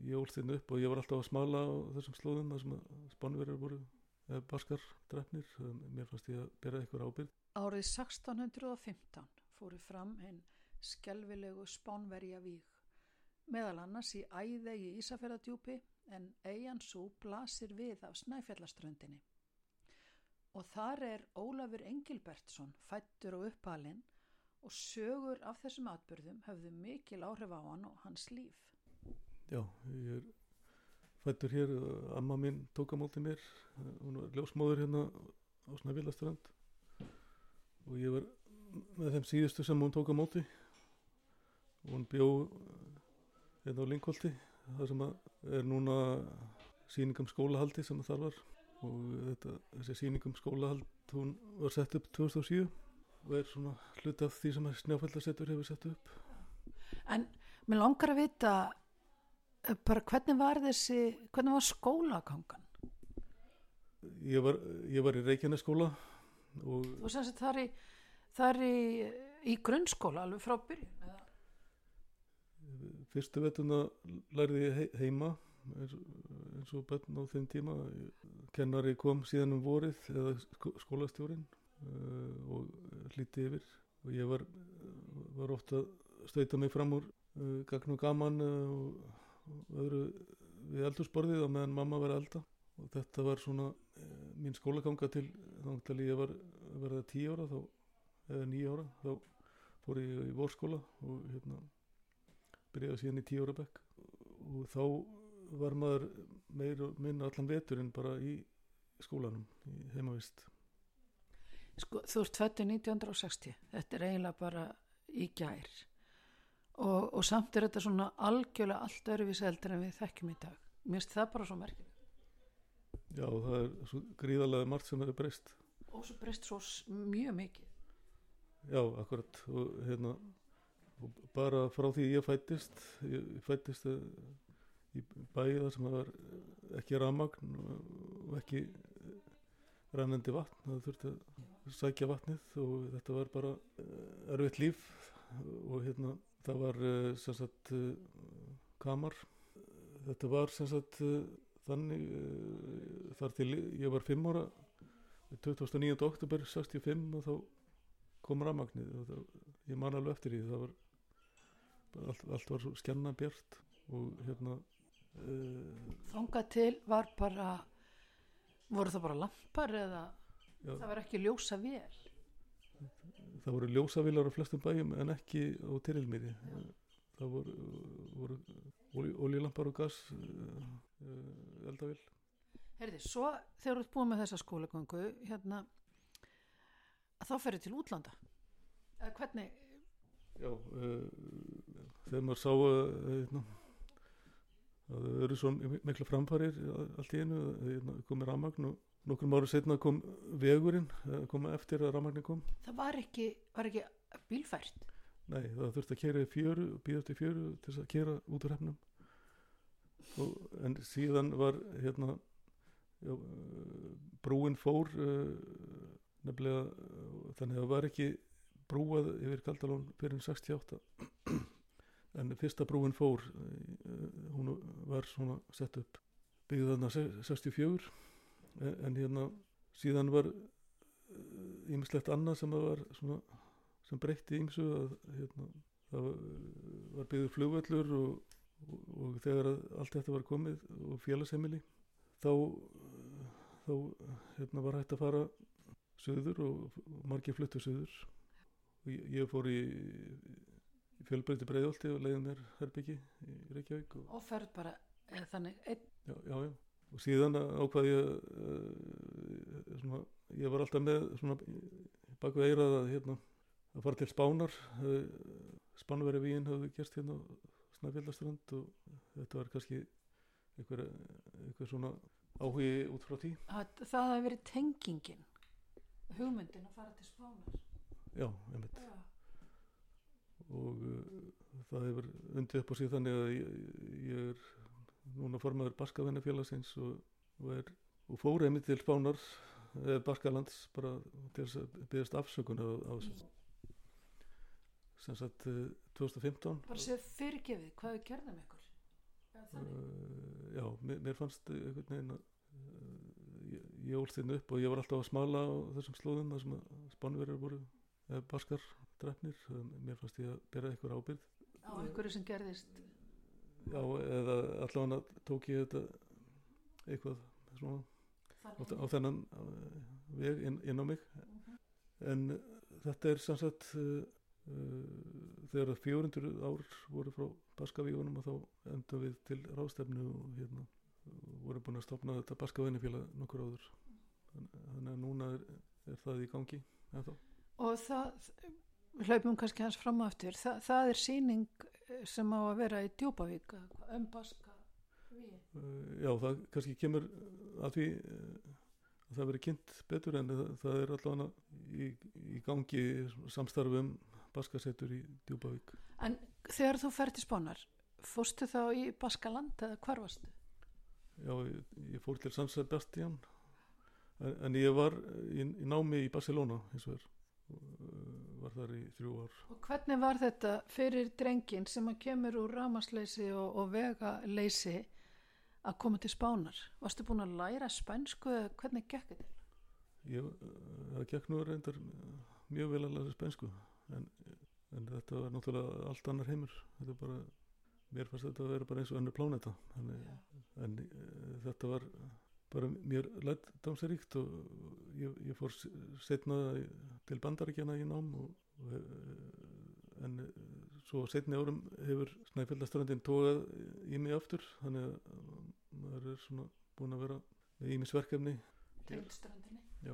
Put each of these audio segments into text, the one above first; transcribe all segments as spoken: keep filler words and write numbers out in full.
ég ólst hérna upp og ég var alltaf að smala á þessum slóðum þar sem að Spánverjar voru eða baskar drefnir. Mér fannst ég að bera eitthvað ábyrgð. Árið sextán hundrað og fimmtán fóru fram hinn skelfilegu Spánverja víg, meðal annars í Æðey í Ísafjarðardjúpi, en eyjan sú blasir við af Snæfjallaströndinni. Og þar er Ólafur Engilbertsson fæddur og uppalinn og sögur af þessum atburðum höfðu mikil áhrif á hann og hans líf. Já, ég er fæddur hér, amma mín tók á móti mér, hún var ljósmóðir hérna á Snæfjallaströnd og ég var með þeim síðustu sem hún tók á móti. Hún bjó hérna á Lyngholti, þar sem er núna sýning um skólahaldi sem þar var, og þetta, þessi sýning um skólahald hún var sett upp tvö þúsund og sjö og er svona hluti af því sem Snæfjallasetur hefur sett upp. En mér langar að vita bara hvernig var þessi, hvernig var skólagangan? Ég var, ég var í Reykjanesskóla og... Þú sem sagt þar í, þar í, í grunnskóla alveg frá byrjun, eða? Fyrstu vettuna lærði ég heima eins, eins og börn á þeim tíma. Kennari kom síðan um vorið eða skólastjórinn uh, og hlýtti yfir og ég var, var ofta að stauta mig fram úr uh, gagn og gaman uh, og, og öðru við eldhúsborðið á meðan mamma var að elda, og þetta var svona uh, mín skólaganga til þannig til ég var að verða tíu ára þá, eða níu ára, þá fór ég í vorskóla og hérna byrjaði síðan í tíu ára bekk og þá var maður meir og minna allan veturinn bara í skólanum, í heimavist. Sko, þú ert fæddur nítján hundruð sextíu, þetta er eiginlega bara í gær og, og samt er þetta svona algjörlega allt öðruvísi heldur en við þekkjum í dag. Mér finnst það bara svo merkilegt. Já, það er svo gríðarlega margt sem hefur breyst. Og svo breyst svo mjög mikið. Já, akkurat, og hérna og bara frá því ég fæddist ég fæddist í bæi þar sem það var ekki rafmagn og ekki rennandi vatn, það þurfti að sækja vatnið og þetta var bara erfitt líf og hérna það var sem sagt kamar. Þetta var sem sagt þannig þar til ég var fimm ára tuttugasta og níunda október sextíu og fimm og þá kom rafmagnið og það, ég man alveg eftir því, það var Allt, allt var svo skjanna bjart og hérna uh, þangað til var bara voru það bara lampar eða já, það var ekki ljósavél? Það voru ljósavélar á flestum bæjum en ekki á Tyrilmýri. Það voru, voru olíulampar og gas uh, uh, eldavél. Heyrðu, svo þegar þú ert búin með þessa skólagöngu hérna að þá ferðu til útlanda eða hvernig? Já, uh, þegar maður sá uh, að það eru svo mikla framfarir allt í einu, uh, komið rafmagn og nokkrum ára setna kom vegurinn, uh, koma eftir að rafmagnin kom. Það var ekki, var ekki bílfært? Nei, það þurfti að keyra í fjöru og bíða eftir fjöru til þess að keyra út úr hreppnum. En síðan var hérna, já, uh, brúin fór uh, nefnilega, uh, þannig að það var ekki brúað yfir Kaldalón fyrir sextíu og átta en fyrsta brúin fór hún var svona sett upp byggði þarna sextíu og fjögur en, en hérna síðan var ýmislegt annað sem var svona sem breytti ýmsu að hérna það var byggður flugvöllur og, og, og þegar allt þetta var komið og félagsheimili þá þá hérna var hægt að fara suður og, og margir fluttu suður. Ég, ég fór í, í fjölbreytti Breiðholti og leiði mér herbyggi í Reykjavík. Og, og ferð bara eða þannig einn? Já, já, já. Og síðan ákvað ég, uh, svona, ég var alltaf með svona bak við eyrað að, hérna, að fara til Spánar. Uh, Spánverja vígin hafði gerst hérna á Snæfjallaströnd og þetta var kannski einhver, einhver svona áhugi út frá því. Að, það hafi verið tengingin, hugmyndin að fara til Spánar. Já, einmitt. Já. Og uh, það hefur undið upp á sig þannig að ég, ég er núna formaður Baskavennafélagsins og, og, er, og fór einmitt til Spánar, eða Baskalands bara til þess að biðast afsökunar á þessu. Sem sagt uh, tvö þúsund og fimmtán. Bara séð fyrirgefið, hvað við gerðum ykkur? uh, já, mér, mér fannst einhvern veginn að uh, ég, ég ólst þinn upp og ég var alltaf að smala á þessum slóðum þar sem að Spánverjar voru eða baskar drefnir, mér fannst ég að bera eitthvað ábyrgð á einhverju sem gerðist. Já, eða allavega tók ég þetta eitthvað svona á, á þennan veg inn, inn á mig. Uh-huh. En þetta er samsagt uh, uh, þegar fjögur hundruð ár voru frá Baskavígunum og þá endum við til ráðstefnu og hérna voru búin að stofna þetta Baskavinnufélag nokkur áður. Þannig að núna er, er það í gangi ennþá. Og það, hlaupum kannski hans fram á eftir, það, það er sýning sem á að vera í Djúpavík um Baskavíu. Uh, já, það kannski kemur að því uh, að það veri kynnt betur en það, það er allavega í, í gangi samstarfum Baskasetur í Djúpavík. En þegar þú fer til Spánar, fórstu þá í Baskaland eða hvar varstu? Já, ég, ég fór til San Sebastián en, en ég var í, í námi í Barcelona eins og er, var þar í þrjú ár. Og hvernig var þetta fyrir drengin sem að kemur úr rafmagnsleysi og, og vegaleysi að koma til Spánar? Varstu búin að læra spænsku eða hvernig gekk þetta? Ég, það gekk nú reyndar mjög vel að læra spænsku en, en þetta var náttúrulega allt annar heimur. Þetta er bara, mér fannst þetta að vera bara eins og önnur pláneta. Þannig, en e, þetta var bara mér lærdómsríkt og ég, ég fór seinna til Bandaríkjanna í nám og, og, en svo seinni árum hefur Snæfjallaströndin tókað í mig aftur, þannig að maður er svona búin að vera með ýmis verkefni. Tengd ströndinni? Já.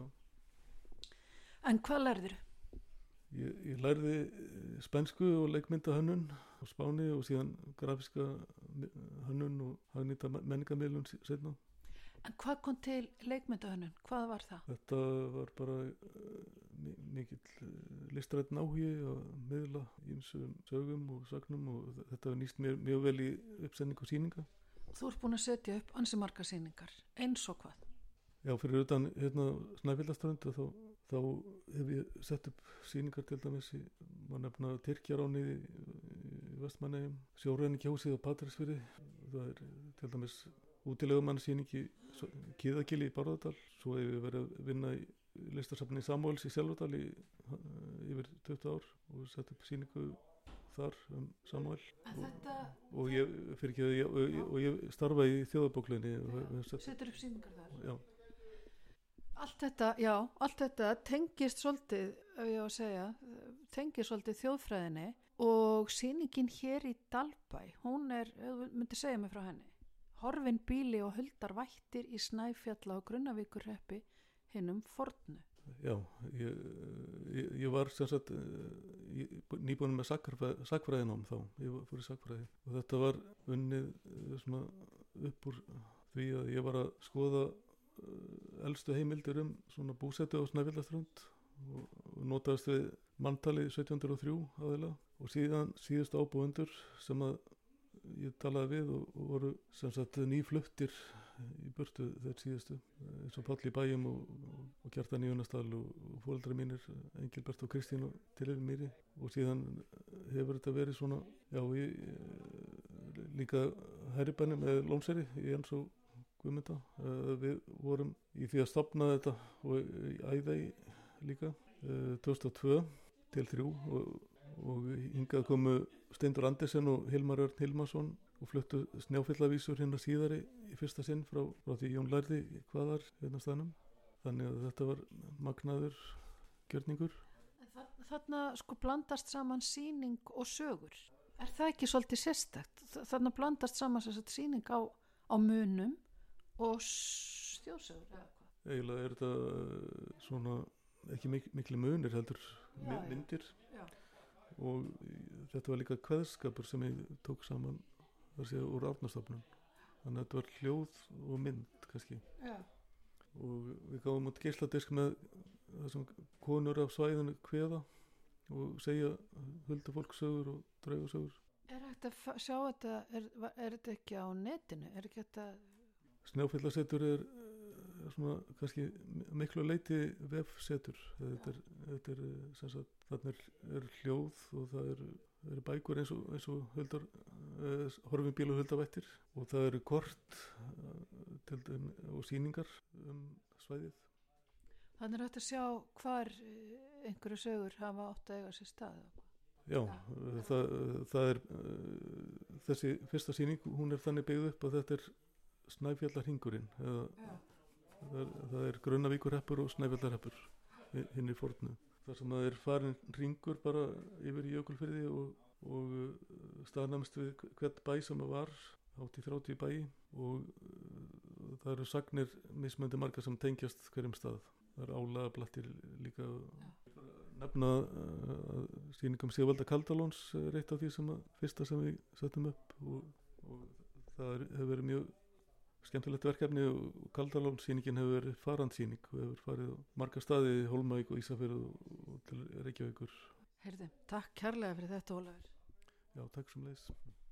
En hvað lærðir? Ég, ég lærði spænsku og leikmyndahönnun á Spáni og síðan grafíska hönnun og hagnýta menningarmiðlun seinna. En hvað kom til leikmyndahönnun? Hvað var það? Þetta var bara uh, mikill listræn áhugi að miðla ýmsum sögum og sagnum og þetta var nýst mér mjög vel í uppsetning og sýninga. Þú ert búin að setja upp ansi margar sýningar, eins og hvað? Já, fyrir utan hérna Snæfjallaströnd þá, þá hef ég sett upp sýningar til dæmis í, maður nefna Tyrkjaránni í, í Vestmannaeyjum, Sjóræningjahúsið á Patreksfirði, það er til dæmis útilegumannsýning í Kiðagili í Bárðardal, svo hef ég verið að vinna í listasafni Samúels í Selvadal í yfir tuttugu ár og sett upp sýningu þar um Samúel og, og ég fyrir ekki að ég, og, og ég starfa í Þjóðarbóklinni. Setur upp sýningar þar? Já. Allt þetta, já, allt þetta tengist svolítið, ef ég á að segja, tengist svolítið þjóðfræðinni og sýningin hér í Dalbæ, hún er, þú myndir segja mig frá henni, horfin býli og huldar vættir í Snæfjalla og Grunnavíkurhreppi hinum fornu. Já, ég, ég, ég var sem sagt nýbúin með sakfræðinám þá, ég fór í sakfræði og þetta var unnið svona upp úr því að ég var að skoða elstu heimildir um svona búsetu á Snæfjallaströnd og, og notaðist við manntali sautján hundruð og þrjú aðeinslega og síðan síðustu ábúendur sem að ég talaði við og, og voru sem sagt nýfluttir í burtu þeir síðustu eins og Páll í Bæjum og, og, og Kjartan í Unnastal og, og foreldrar mínir Engilbert og Kristín og Tilil Mýri og síðan hefur þetta verið svona já, ég, líka herribenni með Lómseyri í eins og Guðmynda. Við vorum í því að stofna þetta og í Æðey líka tvö þúsund og tvö til þrjú og, og hingað komu Steindur Andersen og Hilmar Örn Hilmarsson og fluttu Snjáfjallavísur hérna síðari í fyrsta sinn frá, frá því Jón lærði hvaðar hérna staðnum. Þannig að þetta var magnaður gjörningur. Þarna sko blandast saman sýning og sögur. Er það ekki svolítið sérstakt? Þarna blandast saman þess að sýning á, á munum og þjóðsögur eða hvað? Eiginlega er þetta svona ekki mik- miklu munir heldur já, myndir já. Og þetta var líka kveðskapur sem ég tók saman þar séu úr Árnastofnun þannig að þetta var hljóð og mynd kannski já. Og við gáum út geisladisk með þessum konur af svæðinu kveða og segja huldufólkssögur og draugasögur. Er hægt að f- sjá þetta er, er þetta ekki á netinu? Er ekki þetta Snjáfjallasetur er svona kannski miklu leyti vefsetur þetta er, þetta er sem sagt, þarna er, er hljóð og það er eru bækur eins og, eins og huldar, uh, horfin bíl og huldavættir og það eru kort uh, til dæmi og sýningar um svæðið. Þannig er hægt að sjá hvar einhverju sögur hafa átt að eiga sér stað. Já, það, það er uh, þessi fyrsta sýning, hún er þannig byggð upp að þetta er Snæfjallarhringurinn eða það er, það er Grunnavíkurhreppur og Snæfjallarhreppur hinn í fornu. Það sem það er farin hringur bara yfir í Jökulfirði og, og uh, staðnæmst við hvert bæ sem það var, hátt í þrjátíu bæi og uh, það eru sagnir mismöndi margar sem tengjast hverjum stað. Það er álagablattir líka. Nefna að sýningum Sigvalda Kaldalóns er eitt af því sem að fyrsta sem við settum upp og, og það er, hefur verið mjög skemmtilegt verkefni og Kaldalóns sýningin hefur verið farandsýning og hefur farið á marga staði í Hólmavík og Ísafjörð og, og til Reykjavíkur. Heyrðu, takk kærlega fyrir þetta, Ólafur. Já, takk sem leiðis.